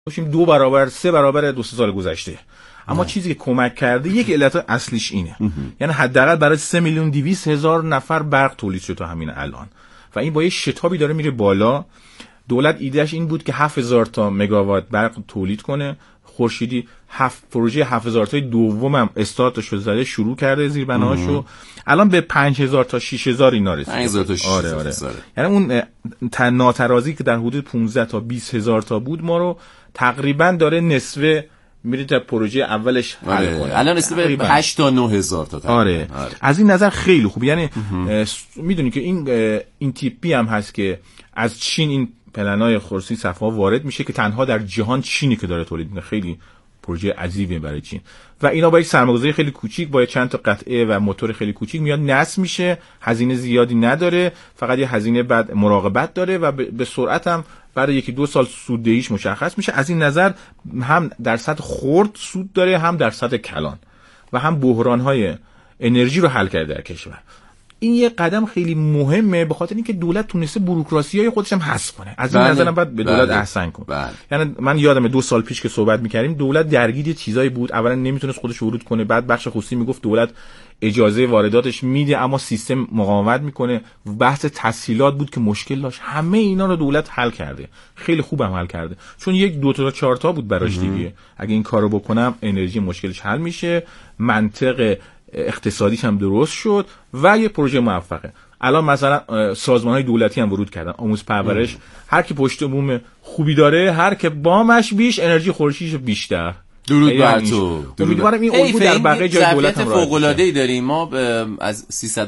باشیم 2 برابر 3 برابر 2 سال گذشته. اما چیزی که کمک کرده یک علت اصلیش اینه، یعنی حداقل برای 3,200,000 نفر برق تولید شد تا همین الان و این با یه شتابی داره میره بالا. دولت ایدهش این بود که 7,000 تا مگاوات برق تولید کنه خورشیدی. پروژه 7,000 تای دومم استارتش شده، شروع کرده زیربناهاشو، الان به 5,000 تا 6,000 اینا رسید. 5,000 تا 6,000. آره. یعنی اون ناترازی که در حدود 15 تا 20,000 تا بود ما رو تقریبا داره نصفه میره تا پروژه اولش حل کنه. الان رسیده به 8 تا 9,000 تا تقریبا. آره. از این نظر خیلی خوب. یعنی میدونی که این تیپی هم هست که از چین این پلنای خورشیدی صفحه وارد میشه که تنها در جهان چینی که داره تولید میکنه. خیلی پروژه عجیبیه برای چین و اینا با یک سرمایه‌گذاری خیلی کوچیک با چند تا قطعه و موتور خیلی کوچیک میاد نصب میشه، هزینه زیادی نداره، فقط یه هزینه بعد مراقبت داره و به سرعت هم برای 1-2 سال سوددهیش مشخص میشه. از این نظر هم در سطح خرد سود داره، هم در سطح کلان و هم بحران‌های انرژی رو حل کرده در کشور. این یه قدم خیلی مهمه به خاطر اینکه دولت تونسته بوروکراسی‌های خودش هم حذف کنه. از این نظرم باید به دولت احسان کنه. یعنی من یادمه 2 سال پیش که صحبت می‌کردیم دولت درگیر چیزایی بود، اولا نمیتونست خودش ورود کنه، بعد بخش خصوصی میگفت دولت اجازه وارداتش میده اما سیستم مقاومت میکنه. بحث تسهیلات بود که مشکل داشت. همه اینا رو دولت حل کرده، خیلی خوبم حل کرده، چون 1 2 تا 4 تا بود براش دیگه. اگه این کارو بکنم انرژی مشکلش حل میشه، منطق اقتصادیش هم درست شد و یه پروژه موفقه. الان مثلا سازمان‌های دولتی هم ورود کردن، آموز پرورش، هر کی پشت بوم خوبی داره، هر کی بامش بیش، انرژی خورشیدیش بیشتر. درود بر تو. امیدوارم این الگو در بقیه جای دولت هم فوق‌العاده‌ای داریم. ما از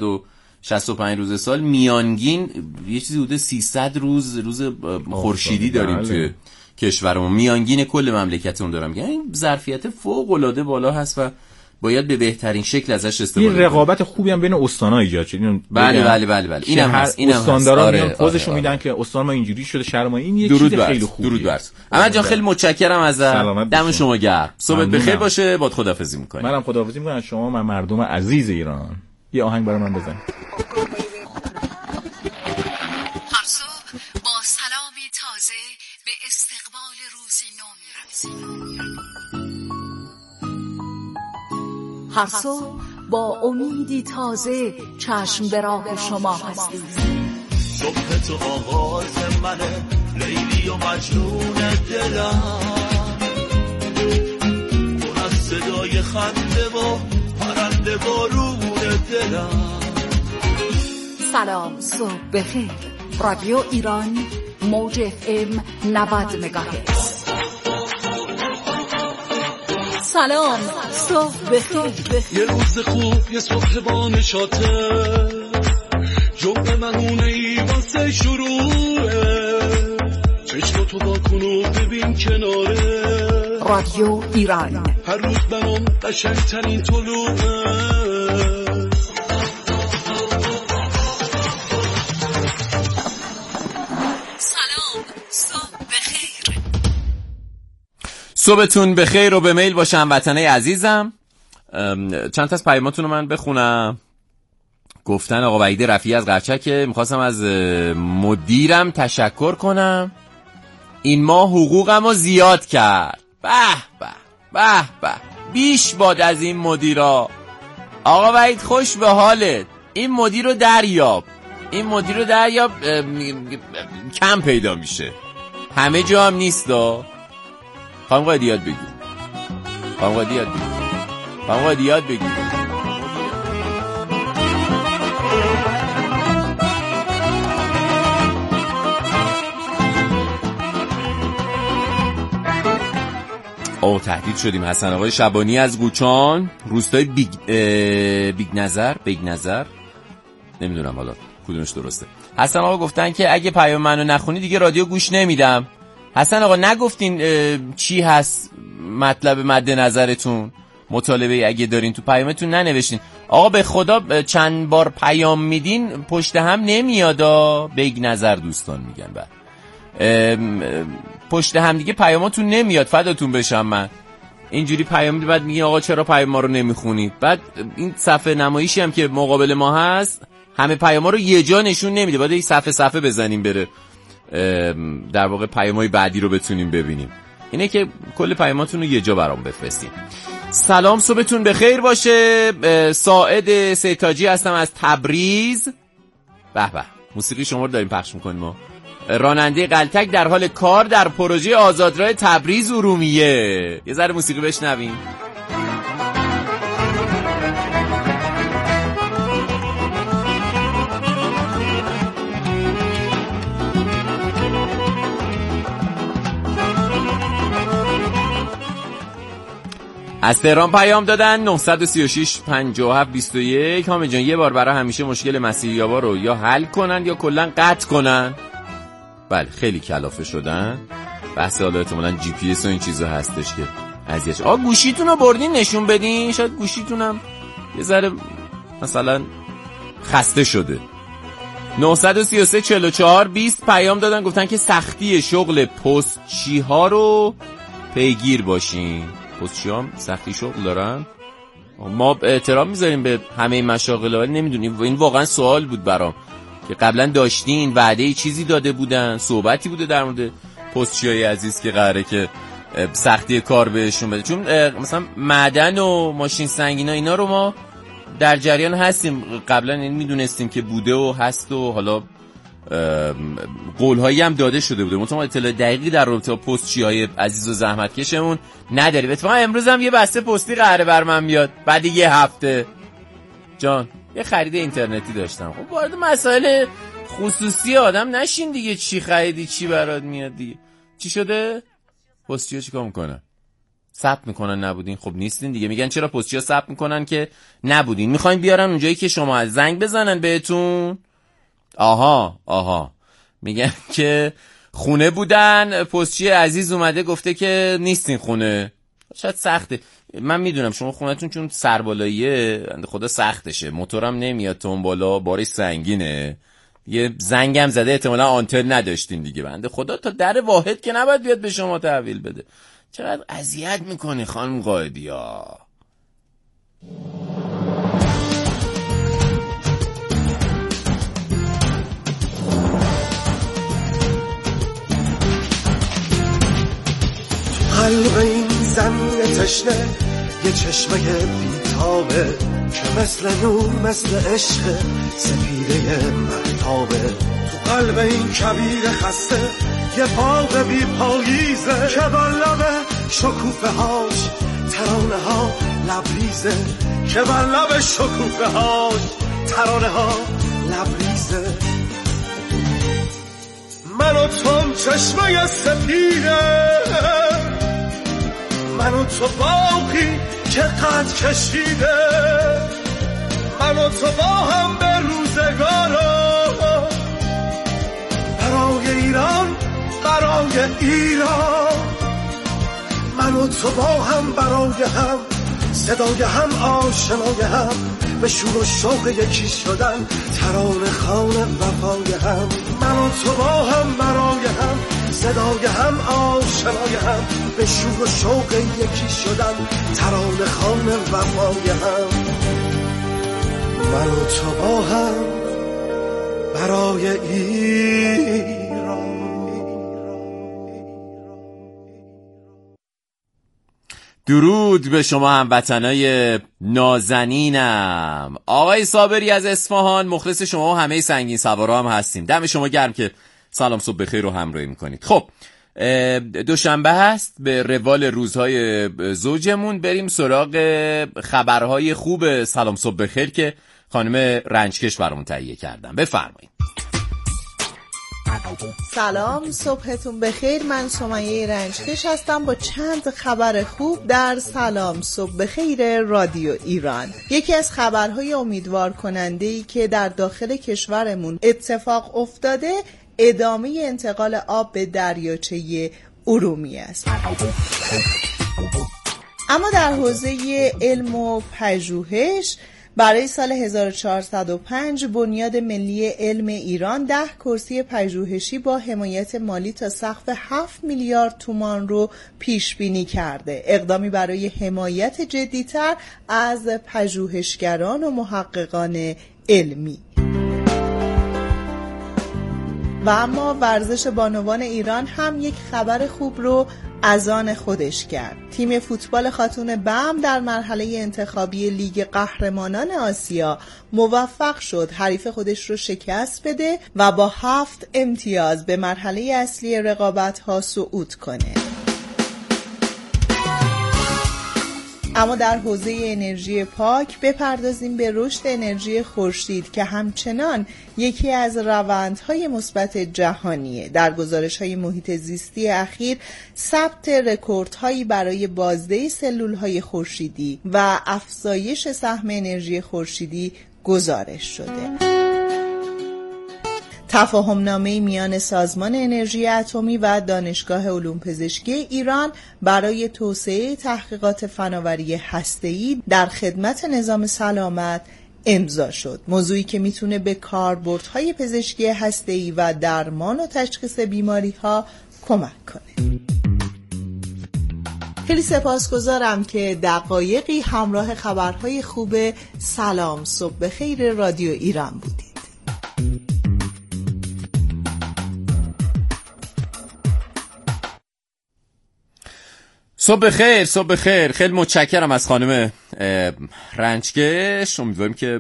365 روز سال میانگین یه چیزی حدود 300 روز خورشیدی داریم توی کشورمون، میانگین کل مملکتمون دارم. یعنی ظرفیت فوق‌العاده بالا هست و باید به بهترین شکل ازش استفاده کنیم. این رقابت خوبی هم بین استان‌ها ایجاد شد. بله. اینم هست. استاندارا میان پوزشو میدن که استان ما اینجوری شده، شهر ما این یه چیز خیلی خوبه. درود بر احمد جان، خیلی متشکرم ازت. دم شما گرم. صبحت بخیر باشه. باد خداحافظی می‌کنم. منم خداحافظی می‌کنم از شما و مردم عزیز ایران. یه آهنگ برای من بزن. با سلامی تازه به استقبال روزی نو می‌رسیم. هر صبح با امیدی تازه چشم به راه شما هستیم. صبح تو آغاز منه، لیلی و مجنون دلم، پر از صدای خنده و پرنده بارون دلم. سلام، صبح بخیر. رادیو ایران، موج FM 90 مگاهرتز. سلام، صبح بخیر. یه روز خوب، یه صبح با نشاطه، جمعه منونه ای واسه شروعه، چشم تو با کنو ببین کناره. رادیو ایران، هر روز برام قشنگترین طلوعه. سلام، صبح بخیر. صبحتون بخیر و به میل باشم وطنای عزیزم. چند تا از پیاماتون رو من بخونم. گفتن آقا وحید رفیعی از قرچک، میخواستم از مدیرم تشکر کنم، این ماه حقوقم رو زیاد کرد. به به به به، بیش باد از این مدیرا. آقا وحید خوش به حالت. این مدیر رو دریاب، این مدیر رو دریاب. کم پیدا میشه، همه جا هم نیست. خانم قاید یاد بگیر، خانم قاید یاد بگیر، خانم قاید یاد بگیر. تهدید شدیم. حسن آقای شبانی از قوچان، روستای بیگ نظر نمیدونم حالا کدومش درسته. حسن آقا گفتن که اگه پیام منو نخونی دیگه رادیو گوش نمیدم. حسن آقا نگفتین چی هست مطلب مد نظرتون؟ مطالبه اگه دارین تو پیامتون ننوشتین. آقا به خدا چند بار پیام میدین پشت هم نمیادا. بیگ نظر دوستان میگن بعد پشت هم دیگه پیاماتون نمیاد. فداتون بشم من. اینجوری پیام میدید بعد میگین آقا چرا پیام ما رو نمیخونید. بعد این صفحه نمایشی هم که مقابل ما هست همه پیام ها رو یه جا نشون نمیده. باید این صفحه بزنیم بره در واقع پیامای بعدی رو بتونیم ببینیم. اینه که کل پیاماتون رو یه جا برام بفرستین. سلام، صبحتون بخیر باشه. ساعد سیتاجی هستم از تبریز. به به، موسیقی شما رو داریم پخش میکنیم ما. راننده قلتک در حال کار در پروژه آزادراه تبریز ارومیه. یه ذره موسیقی بشنویم. از تهران پیام دادن 936 57 21. حامد جان یه بار برای همیشه مشکل مسیحیابا رو یا حل کنن یا کلا قطع کنن. بله خیلی کلافه شدن. بحث حالا احتمالاً جی پی اس و این چیزا هستش که اذیتش. گوشیتون رو بردین نشون بدین، شاید گوشیتونم یه ذره مثلا خسته شده. 933 44 20 پیام دادن، گفتن که سختی شغل پستچی ها رو پیگیر باشین. پستچی ها سختی شغل دارن. ما احترام میذاریم به همه مشاغل، ولی نمیدونیم. این واقعا سوال بود برام که قبلا داشتین وعده چیزی داده بودن، صحبتی بوده در مورد پستچیای عزیز که قراره که سختی کار بهشون بده؟ چون مثلا معدن و ماشین سنگینا اینا رو ما در جریان هستیم، قبلا این میدونستیم که بوده و هست و حالا قولهایی هم داده شده بوده. مثلا اطلاع دقیقی در رابطه با پستچیای عزیز و زحمتکشمون نداریم. اتفاقا امروز هم یه بسته پستی قراره بر من بیاد بعد یه هفته. جان یه خرید اینترنتی داشتم. خب وارد مسائل خصوصی آدم نشین دیگه. چی خریدی، چی برات میاد دیگه. چی شده؟ پستچیا چیکار میکنن؟ ثبت میکنن نبودین. خب نیستین دیگه. میگن چرا پستچیا ثبت میکنن که نبودین؟ میخواین بیارن اونجایی که شما از زنگ بزنن بهتون؟ آها میگن که خونه بودن، پستچی عزیز اومده گفته که نیستین خونه. شاید سخته. من میدونم شما خونتون چون سربالاییه خدا سختشه، موتورم نمیاد تون بالا، بارش سنگینه، یه زنگم زده، احتمالا آنتن نداشتین دیگه. بنده خدا تا در واحد که نباید بیاد به شما تحویل بده. چقدر اذیت میکنی خانم قائدیا. قلب این زمین تشنه یه چشمه بیتابه که مثل نور مثل عشق سپیده مهتابه. تو قلب این کبیر خسته یه باغ بی پاییزه که بر لب شکوفه هاش ترانه ها لبریزه، که بر لب شکوفه هاش ترانه ها لبریزه. من و تو چشمه سپیده، من و تو باقی که قد کشیده، من و تو با هم به روزگارا، برای ایران برای ایران. من و تو با هم برای هم، صدای هم آشنای هم، به شور و شوق یکی شدن، ترانه خوان وفای هم. من و تو با هم برای هم، صدای هم آشنای هم، به شور و شوق یکی شدن، ترانه خوان وفای هم. من و تو با هم برای ایران. درود به شما هموطنای نازنینم. آقای صابری از اصفهان، مخلص شما و همه سنگین سوارا هم هستیم. دم شما گرم که سلام صبح بخیر رو همراهی میکنید. خب دوشنبه هست، به روال روزهای زوجمون بریم سراغ خبرهای خوب سلام صبح بخیر که خانم رنجکش برامون تهیه کردن. بفرمایید. سلام، صبحتون بخیر. من سمیه رنجکش هستم با چند خبر خوب در سلام صبح بخیر رادیو ایران. یکی از خبرهای امیدوار کننده‌ای که در داخل کشورمون اتفاق افتاده ادامه انتقال آب به دریاچه ارومیه است. اما در حوزه علم و پژوهش برای سال 1405 بنیاد ملی علم ایران 10 کرسی پژوهشی با حمایت مالی تا سقف 7 میلیارد تومان رو پیش بینی کرده. اقدامی برای حمایت جدی‌تر از پژوهشگران و محققان علمی. و اما ورزش بانوان ایران هم یک خبر خوب رو از آن خودش کرد. تیم فوتبال خاتون بم در مرحله انتخابی لیگ قهرمانان آسیا موفق شد حریف خودش رو شکست بده و با 7 امتیاز به مرحله اصلی رقابت‌ها صعود کنه. اما در حوزه انرژی پاک بپردازیم به رشد انرژی خورشید که همچنان یکی از روندهای مثبت جهانیه. در گزارش‌های محیط زیستی اخیر ثبت رکوردهایی برای بازده سلول‌های خورشیدی و افزایش سهم انرژی خورشیدی گزارش شده. تفاهم‌نامه میان سازمان انرژی اتمی و دانشگاه علوم پزشکی ایران برای توسعه تحقیقات فناوری هسته‌ای در خدمت نظام سلامت امضا شد. موضوعی که میتونه به کاربردهای پزشکی هسته‌ای و درمان و تشخیص بیماری‌ها کمک کنه. خیلی سپاسگزارم که دقایقی همراه خبرهای خوب سلام صبح بخیر رادیو ایران بودید. صبح خیر، صبح خیر. خیلی متشکرم از خانم رنجکش. امیدواریم که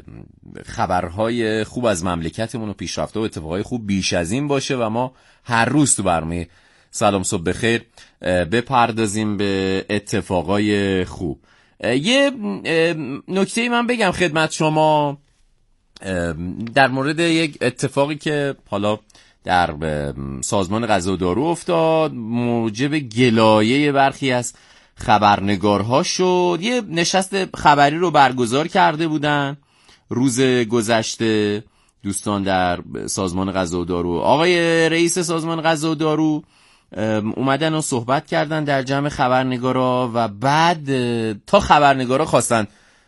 خبرهای خوب از مملکتمون و پیشرفته و اتفاقای خوب بیش از این باشه و ما هر روز تو برنامه سلام صبح بخیر بپردازیم به اتفاقای خوب. یه نکته من بگم خدمت شما در مورد یک اتفاقی که حالا در سازمان غذا و دارو افتاد، موجب گلایه برخی از خبرنگارها شد. یه نشست خبری رو برگزار کرده بودن روز گذشته دوستان در سازمان غذا و دارو. آقای رئیس سازمان غذا و دارو اومدن و صحبت کردن در جمع خبرنگارا و بعد تا خبرنگارا خواستن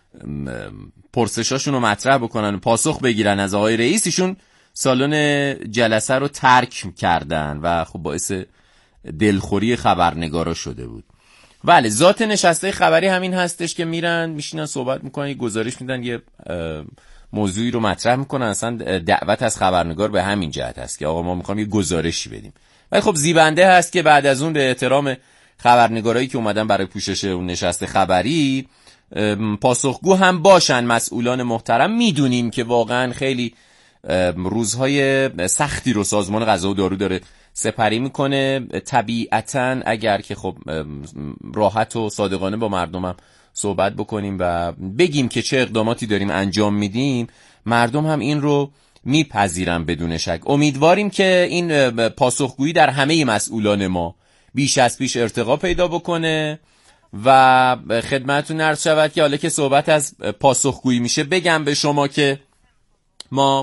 پرسشاشون رو مطرح بکنن و پاسخ بگیرن از آقای رئیس، ایشون سالن جلسه رو ترک کردن و خب باعث دلخوری خبرنگارا شده بود. بله، ذات نشسته خبری همین هستش که میرن میشینن صحبت میکنن، یه گزارش میدن، یه موضوعی رو مطرح میکنن. اصلا دعوت از خبرنگار به همین جهت هست که آقا ما میخوام یه گزارشی بدیم. ولی خب زیبنده هست که بعد از اون به احترام خبرنگارایی که اومدن برای پوشش اون نشست خبری پاسخگو هم باشن مسئولان محترم. میدونیم که واقعا خیلی روزهای سختی رو سازمان غذا و دارو داره سپری میکنه. طبیعتاً اگر که خب راحت و صادقانه با مردمم صحبت بکنیم و بگیم که چه اقداماتی داریم انجام میدیم، مردم هم این رو میپذیرن بدون شک. امیدواریم که این پاسخگویی در همه مسئولان ما بیش از پیش ارتقا پیدا بکنه و خدمتتون عرض شود که حالا که صحبت از پاسخگویی میشه بگم به شما که ما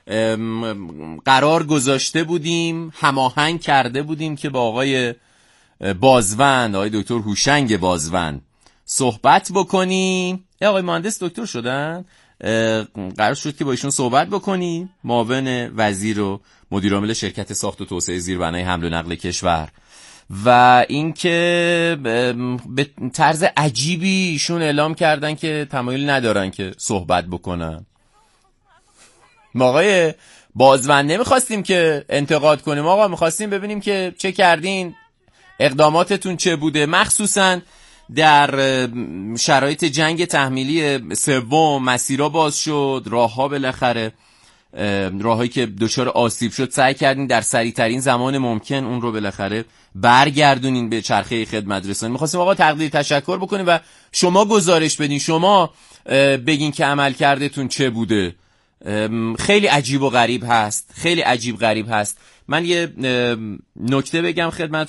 قرار گذاشته بودیم، هماهنگ کرده بودیم که با آقای بازوند، آقای دکتر هوشنگ بازوند صحبت بکنیم. آقای مهندس دکتر شدن، قرار شد که با ایشون صحبت بکنیم، معاون وزیر و مدیر عامل شرکت ساخت و توسعه زیربنای حمل و نقل کشور. و اینکه به طرز عجیبی ایشون اعلام کردن که تمایل ندارن که صحبت بکنن. ما آقای بازوند نمیخواستیم که انتقاد کنیم، آقا میخواستیم ببینیم که چه کردین، اقداماتتون چه بوده، مخصوصا در شرایط جنگ تحمیلی سوم مسیرها باز شد، راهها بالاخره راههایی که دچار آسیب شد سعی کردین در سریع‌ترین زمان ممکن اون رو بالاخره برگردونین به چرخه خدمت رسانی. می‌خواستیم آقا تقدیر تشکر بکنیم و شما گزارش بدین، شما بگین که عمل کردتون چه بوده. خیلی عجیب و غریب هست، خیلی عجیب غریب هست. من یه نکته بگم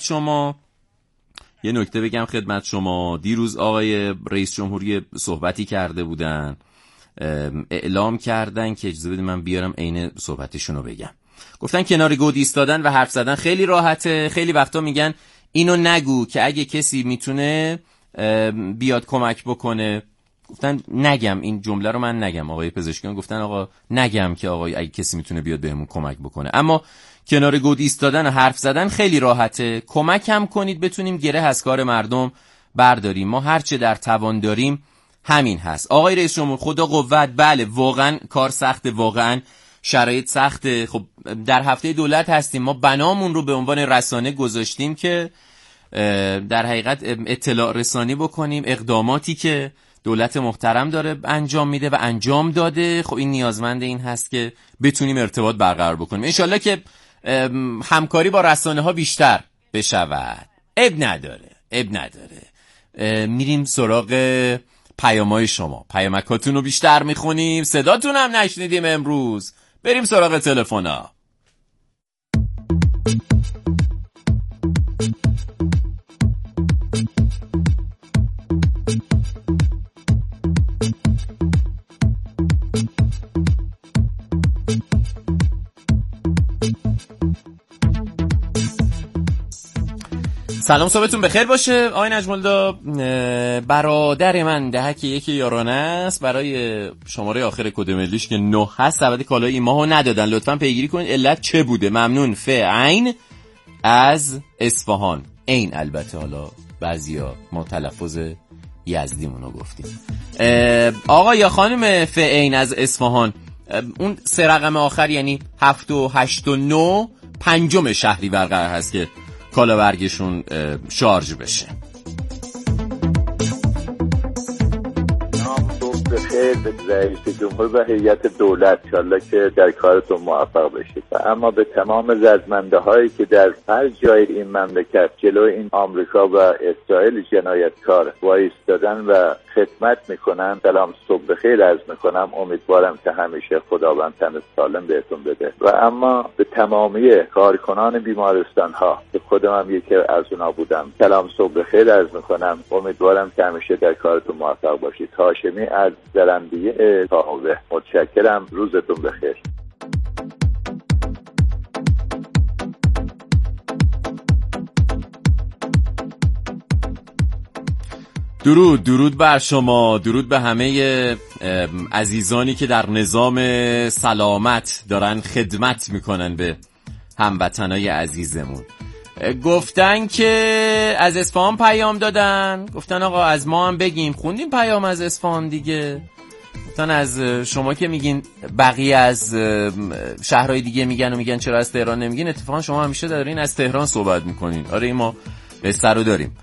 خدمت شما. دیروز آقای رئیس جمهوری صحبتی کرده بودن، اعلام کردن که اجازه بدید من بیارم عین صحبتشون رو بگم. گفتن کنار گود ایستادن و حرف زدن خیلی راحته. خیلی وقتا میگن اینو نگو که اگه کسی میتونه بیاد کمک بکنه. گفتن نگم این جمله رو، من نگم. آقای پزشکیان گفتن آقا نگم که آقا اگه کسی میتونه بیاد بهمون کمک بکنه. اما کنار گود ایستادن و حرف زدن خیلی راحته. کمک هم کنید بتونیم گره از کار مردم برداریم. ما هرچه در توان داریم همین هست. آقای رئیس جمهور خدا قوت. بله واقعا کار سخته، واقعا شرایط سخته. خب در هفته دولت هستیم، ما بنامون رو به عنوان رسانه گذاشتیم که در حقیقت اطلاع رسانی بکنیم اقداماتی که دولت محترم داره انجام میده و انجام داده. خب این نیازمند این هست که بتونیم ارتباط برقرار بکنیم. انشالله که همکاری با رسانه ها بیشتر بشود. اب نداره. میریم سراغ پیامای شما. پیامکاتون رو بیشتر میخونیم، صداتون هم نشنیدیم امروز. بریم سراغ تلفن‌ها. سلام، صبحتون بخیر باشه. آقای نجم‌الدا، برادر من دهک 1 یارانه است، برای شماره آخر کد ملیش که 9 هست سبد کالای این ماهو ندادن. لطفاً پیگیری کنید علت چه بوده. ممنون. عین از اصفهان. عین البته حالا بعضیا ما تلفظ یزدیمونو گفتیم. آقا یا خانم عین از اصفهان، اون 3 رقم آخر یعنی 7 و 8 و 9 5 شهریور قرار هست که کالا برگشون شارژ بشه. بخیر به رئیس جمهور و هیئت دولت، انشالله که در کارتون موفق بشید. و اما به تمام زدمنده هایی که در هر جای این مملکت جلوی این آمریکا و اسرائیل جنایتکار وایستادن و خدمت میکنن، سلام صبح بخیر عرض میکنم. امیدوارم که همیشه خداوند تن سالم بهتون بده. و اما به تمامی کارکنان بیمارستان ها که خودم هم یکی از اونا بودم، سلام صبح بخیر عرض میکنم. امیدوارم که همیشه در کارتون موفق باشید. هاشمی از زرندیه تاهوه. متشکرم، روزتون بخیر. درود بر شما، درود به همه عزیزانی که در نظام سلامت دارن خدمت میکنن به هموطنای عزیزمون. گفتن که از اصفهان پیام دادن، گفتن آقا از ما هم بگیم. خوندیم پیام از اصفهان دیگه. گفتن از شما که میگین بقیه از شهرهای دیگه میگن و میگن چرا از تهران نمیگین، اتفاقا شما همیشه دارین از تهران صحبت میکنین. آره این ما قصه رو داریم.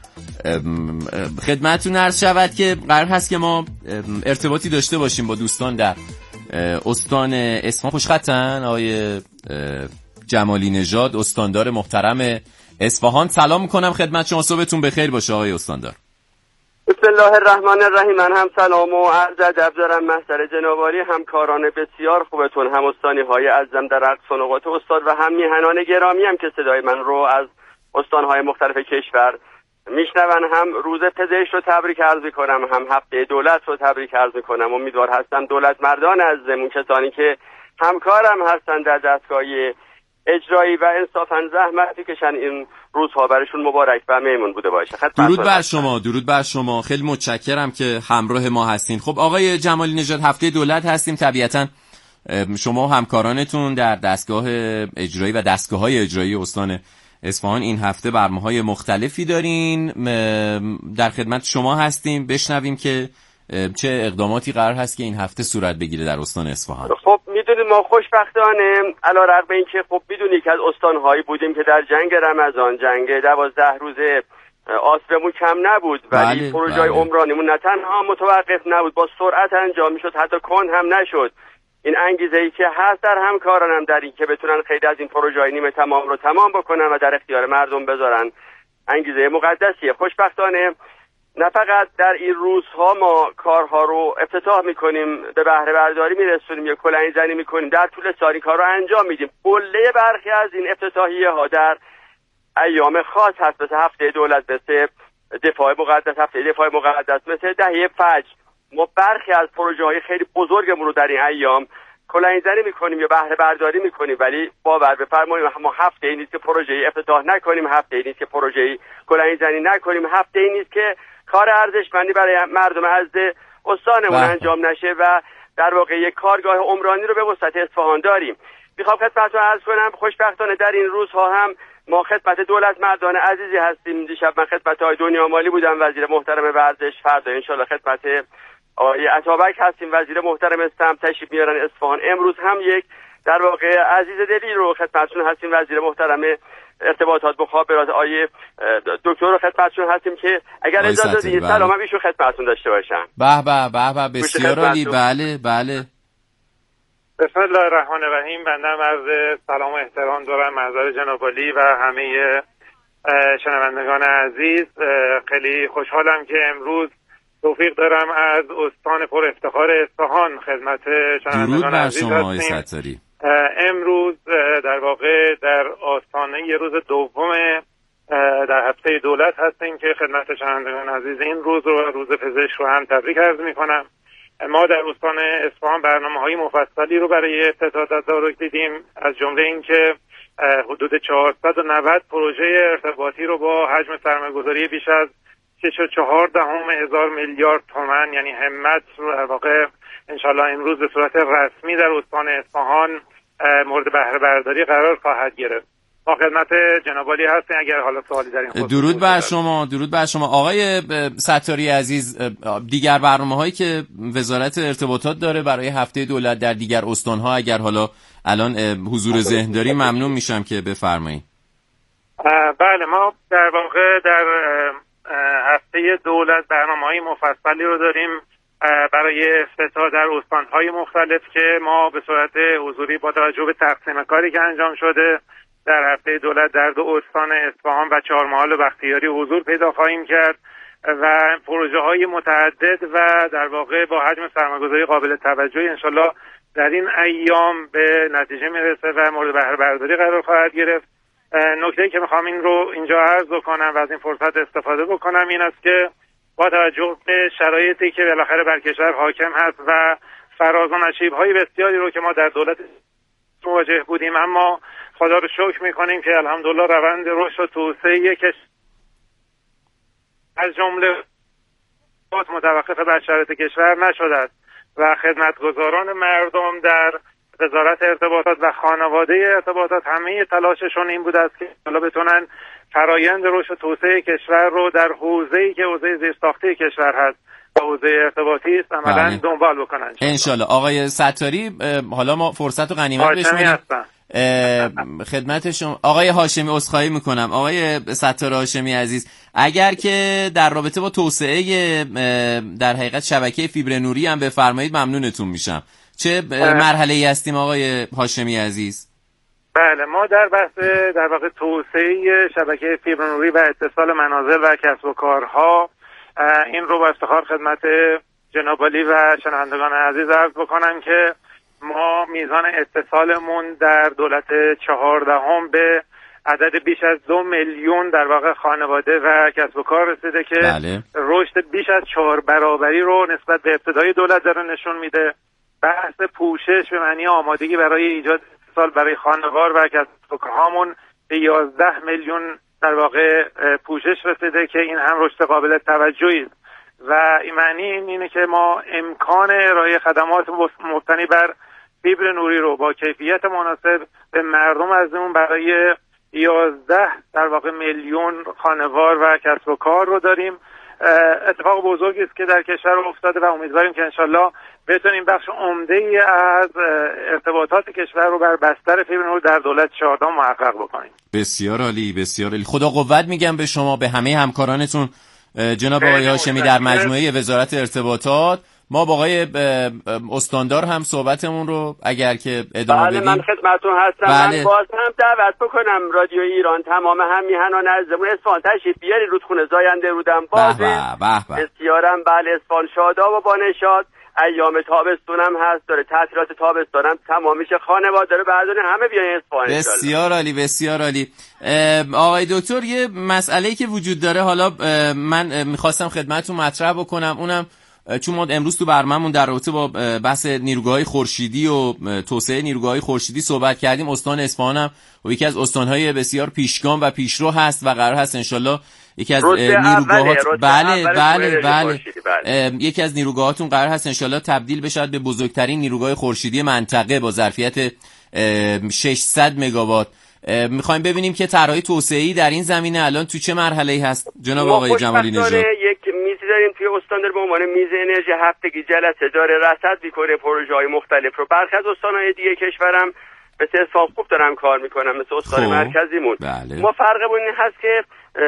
خدمتتون عرض شود که قرار هست که ما ارتباطی داشته باشیم با دوستان در استان اصفهان. خوشخطن آقای جمالی نژاد، استاندار محترم اصفهان. سلام میکنم خدمت شما، صبحتون بخیر باشه آقای استاندار. بسم الله الرحمن الرحیم. من هم سلام و عرض ادب دارم محضر جنابعالی همکاران بسیار خوبتون، هم استانی های عزیزم در اقصا نقاط استاد و هم میهنان گرامی هم که صدای من رو از استانهای مختلف کشور میشنون. هم روز پزشک رو تبریک عرض میکنم، هم هفته دولت رو تبریک عرض میکنم. امیدوار هستم دولت مردان عزیزمون، کسانی که همکارم هستن در دستگاه اجرایی و انصافا زحمتی کشن، این روزها برشون مبارک و میمون بوده باشه. درود بر شما. خیلی متشکرم که همراه ما هستین. خب آقای جمالی نژاد، هفته دولت هستیم، طبیعتا شما و همکارانتون در دستگاه اجرایی و دستگاه‌های اجرایی استان اصفهان این هفته برنامه‌های مختلفی دارین. در خدمت شما هستیم، بشنویم که چه اقداماتی قرار هست که این هفته صورت بگیره در استان اصفهان. خب میدونید ما خوشبختانه علیرغم اینکه خب میدونید که از استان‌هایی بودیم که در جنگ رمضان، جنگ 12 روزه آسیبمون کم نبود، ولی پروژه عمرانیمون نه تنها متوقف نبود، با سرعت انجام میشد، حتی کند هم نشد. این انگیزه‌ای که هست در همکارانم در این که بتونن خیلی از این پروژه‌های نیمه تمام رو تمام بکنن و در اختیار مردم بذارن، انگیزه مقدسیه. خوشبختانه نه فقط در این روزها ما کارها رو افتتاح میکنیم، به بهره برداری میرسونیم یا کلنگ زنی میکنیم، در طول سال کار رو انجام میدیم. قله برخی از این افتتاحیه ها در ایام خاص هست، مثل هفته دولت، مثل دفاع مقدس، هفته دفاع مقدس، مثل دهه فجر. ما برخی از پروژه های خیلی بزرگمون رو در این ایام کلنگ زنی میکنیم یا بهره برداری میکنیم، ولی باور بفرمایید ما هفته ای نیست که پروژه افتتاح نکنیم، هفته ای نیست که پروژه کلنگ زنی نکنیم، هفته ای نیست که کار ارزشمندی برای مردم عزیز استانمون انجام نشه و در واقع یک کارگاه عمرانی رو به وسط اصفهان داریم. میخوام خدمتتون عرض کنم خوشبختانه در این روزها هم ما خدمت دولت مردان عزیزی هستیم. دیشب من خدمت آقای دنیا مالی بودم، وزیر محترم ورزش. فردا انشالله خدمت آقای عطابک هستیم، وزیر محترم سمت تشریف میارن اصفهان. امروز هم یک در واقع عزیز دلی رو خدمتتون هستیم، وزیر محترم ارتباطات مخابرات آیه دکتر رو خدمتتون هستیم که اگر اجازه بدید سلام ایشون خدمتتون داشته باشم. به به به به، بسیار عالی. بله بله. بسم الله الرحمن الرحیم. بنده عرض سلام و احترام دارم محضر جناب عالی و همه شنوندگان عزیز. خیلی خوشحالم که امروز توفیق دارم از استان پر افتخار اصفهان خدمت شنوندگان عزیز هستیم. امروز در واقع در آستانه یه روز دوم در هفته دولت هستیم که خدمت شنوندگان عزیز این روز رو روز پزشک رو هم تبریک عرض می‌کنم. ما در استان اصفهان برنامه‌های مفصلی رو برای افتتاح تدارک دیدیم، از جمله اینکه حدود 490 پروژه ارتباطی رو با حجم سرمایه‌گذاری بیش از 6.4 میلیارد تومان یعنی همت رو در واقع انشالله امروز به صورت رسمی در استان اصفهان مورد بهره برداری قرار خواهد گرفت. ما خدمت جناب عالی هستیم اگر حالا سوالی در این خصوص. درود بر شما، درود بر شما آقای ستاری عزیز. دیگر برنامه‌هایی که وزارت ارتباطات داره برای هفته دولت در دیگر استان‌ها اگر حالا الان حضور ذهن داری ممنون میشم که بفرمایید. بله، ما در واقع در هفته دولت برنامه‌های مفصلی رو داریم برای افتتاح در استان‌های مختلف که ما به صورت حضوری با توجه به تقسیم کاری که انجام شده در هفته دولت در 2 استان اصفهان و چهارمحال و بختیاری حضور پیدا خواهیم کرد و پروژه‌های متعدد و در واقع با حجم سرمایه‌گذاری قابل توجهی انشالله در این ایام به نتیجه میرسه و مورد بهره برداری قرار خواهد گرفت. نکته‌ای که میخوام این رو اینجا عرض کنم و از این فرصت استفاده بکنم این است که با توجه به شرایطی که بالاخره بر کشور حاکم هست و فراز و نشیب‌های بسیاری رو که ما در دولت مواجه بودیم، اما خدا رو شکر میکنیم که الحمدلله روند رشد و توسعه از جمله متوقف بر شرایط کشور نشده است و خدمتگزاران مردم در وزارت ارتباطات و خانواده ارتباطات همه تلاششون این بوده است که حالا بتونن فرایند رشد و توسعه کشور رو در حوزه‌ای که حوزه زیرساختی کشور هست و حوزه ارتباطی است عملاً دنبال بکنن انشالله. آقای ستاری، حالا ما فرصت و غنیمت بشمونیم خدمت شما. آقای هاشمی عذرخواهی میکنم. آقای ستار هاشمی عزیز، اگر که در رابطه با توسعه در حقیقت شبکه فیبر نوری هم بفرمایید ممنونتون میشم. چه مرحله‌ای هستیم آقای هاشمی عزیز؟ بله، ما در بحث در واقع توسعه شبکه فیبر نوری و اتصال منازل و کسب و کارها این رو با افتخار خدمت جناب عالی و شنوندگان عزیز عرض بکنم که ما میزان اتصالمون در دولت 14 به عدد بیش از 2 میلیون در واقع خانواده و کسب و کار رسیده که رشد بیش از 4 برابری رو نسبت به ابتدای دولت داره نشون میده. بحث پوشش به معنی آمادگی برای ایجاد اتصال برای خانوار و کسب و کارهامون به 11 میلیون در واقع پوشش رسیده که این هم رشد قابل توجهی است و این معنی اینه که ما امکان ارائه خدمات مبتنی بر فیبر نوری رو با کیفیت مناسب به مردم ازمون برای 11 در واقع میلیون خانوار و کسب و کار رو داریم. اتفاق بزرگی است که در کشور افتاده و امیدواریم که انشالله بتونیم بخش عمده‌ای از ارتباطات کشور رو بر بستر فیبر نوری در دولت 14 محقق بکنیم. بسیار عالی، بسیار عالی. خدا قوت میگم به شما، به همه همکارانتون جناب آقای هاشمی در مجموعه وزارت ارتباطات. ما با آقای استاندار هم صحبتمون رو اگر که ادامه بدیم. من خدمتتون هستم. من باز هم دعوت بکنم رادیو ایران تمام هم میهنان عزیزمون اصفهان تشریف بیاری رودخونه زاینده رودم بازه بسیارم. بله، اصفهان شاداب و بانشاد، ایام تابستونم هست، داره تعطیلات تابستونم تمام میشه، خانواده داره بعدن همه بیان اصفهان. بسیار عالی، بسیار عالی. آقای دکتر، یه مسئله‌ای که وجود داره حالا من میخواستم خدمتتون مطرح بکنم، اونم چون ما امروز تو برنامه‌مون در رابطه با بحث نیروگاه‌های خورشیدی و توسعه نیروگاه‌های خورشیدی صحبت کردیم. استان اصفهان هم یکی از استان‌های بسیار پیشگام و پیشرو هست و قرار هست انشالله یکی از نیروگاهات یکی از نیروگاهاتون قرار هست انشالله تبدیل بشه به بزرگترین نیروگاه خورشیدی منطقه با ظرفیت 600 مگاوات. میخوایم ببینیم که طرح‌های توسعه‌ای در این زمینه الان تو چه مرحله‌ای هست جناب آقای جمالی نژاد؟ یک میز داریم توی استان داره به عنوان میز انرژی هفتگی جلسه داره رصد میکنه پروژه‌های مختلف رو. برخی از استان‌های دیگه کشورم مثل اصفهان خوب دارن کار میکنن، مثل استان مرکزیمون. بله. ما فرقمون این هست که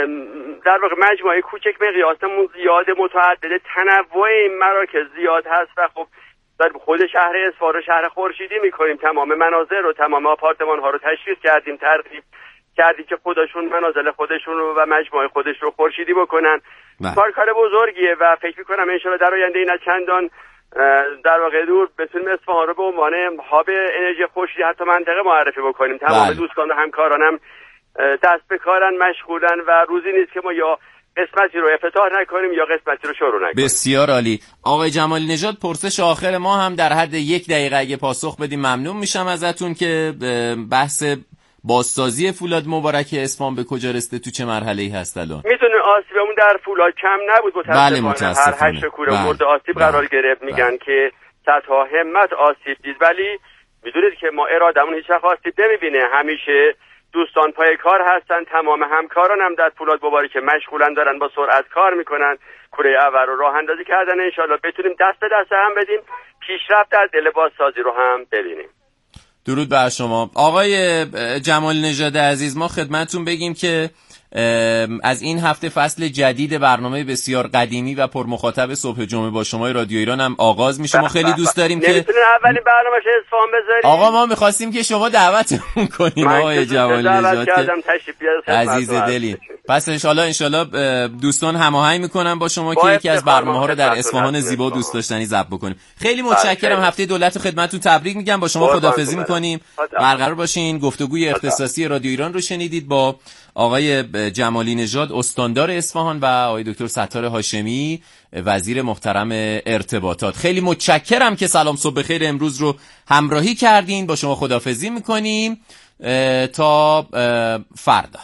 در واقع مجموعه کوچک مقیاسمون زیاد، متعدد، تنوع این مراکز زیاد هست و خب در خود شهر اصفهان رو شهر خورشیدی میکنیم. تمام منازل رو، تمام آپارتمان ها رو تشویق کردیم، ترغیب کردیم که خودشون منازل خودشون رو و مجموعه خودش رو خورشیدی بکنن. کار بزرگیه و فکر میکنم انشالله در آینده اینا چندان در واقع دور بتونیم اصفهان رو به عنوان هاب انرژی خورشیدی حتی منطقه معرفی بکنیم. تمام دوستان و همکارانم دست به کارن، مشغولن و روزی نیست که ما یا قسمتی رو افتتاح نکنیم یا قسمتی رو شروع نکنیم. بسیار عالی. آقای جمالی نژاد، پرسش آخر ما هم در حد 1 دقیقه اگه پاسخ بدیم ممنون میشم ازتون که بحث بازسازی فولاد مبارک اصفهان به کجا رسیده، تو چه مرحله‌ای هست الان؟ میتونه آسیبمون در فولاد کم نبود متاسفانه. هر 8 کوره مورد آسیب قرار گرفت. میگن که صدها همت آسیب دید، ولی میدونید که ما ارادمون هیچ وقت آسیب نمیبینه. همیشه دوستان پای کار هستن، تمام همکاران هم در فولاد مبارک مشغولن، دارن با سرعت کار میکنن، کره اول رو راه اندازی کردن. انشالله بتونیم دست به دست هم بدیم، پیشرفت در دل بازسازی رو هم ببینیم. درود بر شما آقای جمالی نژاد عزیز. ما خدمتتون بگیم که از این هفته فصل جدید برنامه بسیار قدیمی و پرمخاطب صبح جمعه با شما رادیو ایران هم آغاز میشه. ما خیلی دوست داریم که نمیتونین اولین برنامه‌اش اصفهان بذارید. آقا ما می‌خواستیم که شما دعوتمون کنیم آقای جمالی نژاد عزیز دلی. پس انشالله دوستان هماهنگ میکنن با شما که یکی از برنامه‌ها رو در اصفهان زیبا و دوست داشتنی ضبط بکنیم. خیلی متشکرم. هفته دولت خدمتتون تبریک میگم. با شما خداحافظی میکنیم. برقرار باشین. گفتگوی اختصاصی رادیو ایران رو شنیدید با آقای جمالی نژاد استاندار اصفهان و آقای دکتر ستار هاشمی وزیر محترم ارتباطات. خیلی متشکرم که سلام صبح بخیر امروز رو همراهی کردین. با شما خداحافظی میکنیم تا فردا.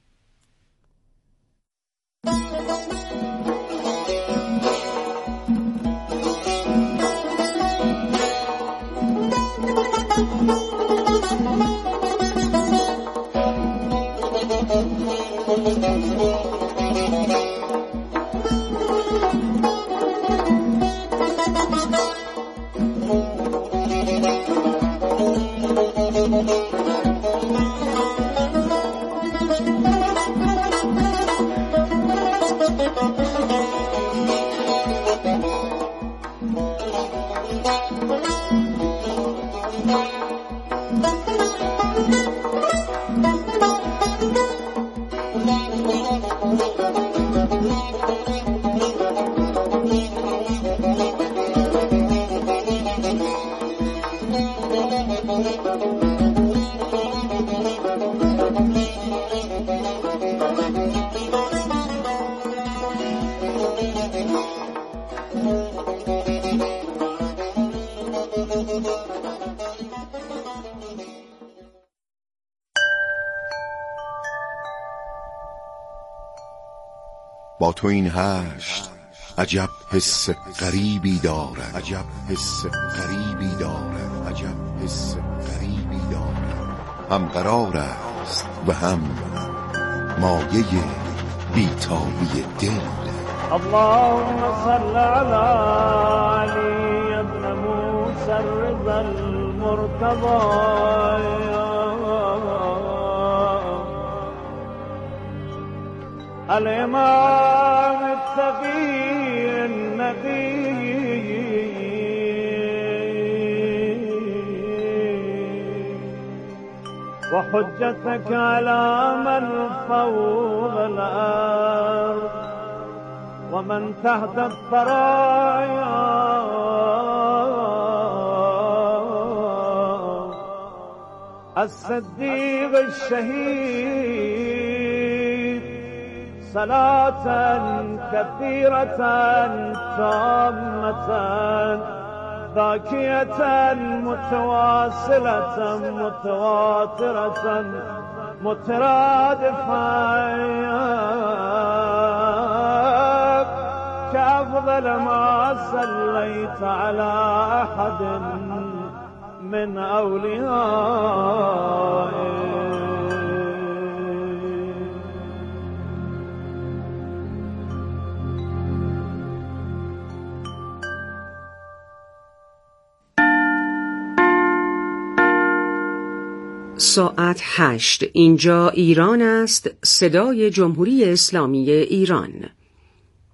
با تو این هشت عجب حس غریبی دارم، عجب حس غریبی دارم، عجب حس غریبی دارم. هم قرار است و هم مایه بیتابی دل. اللهم صل على علی ابن موسی الرضا المرتضی الإمام التقي النقي وحجتك على من فوق الأرض ومن تحت الثرايا الصديق الشهيد صلاة كثيرة تامة باكية متواصلة متواترة مترادفة كأفضل ما صليت على أحد من أوليائك. ساعت 8. اینجا ایران است، صدای جمهوری اسلامی ایران.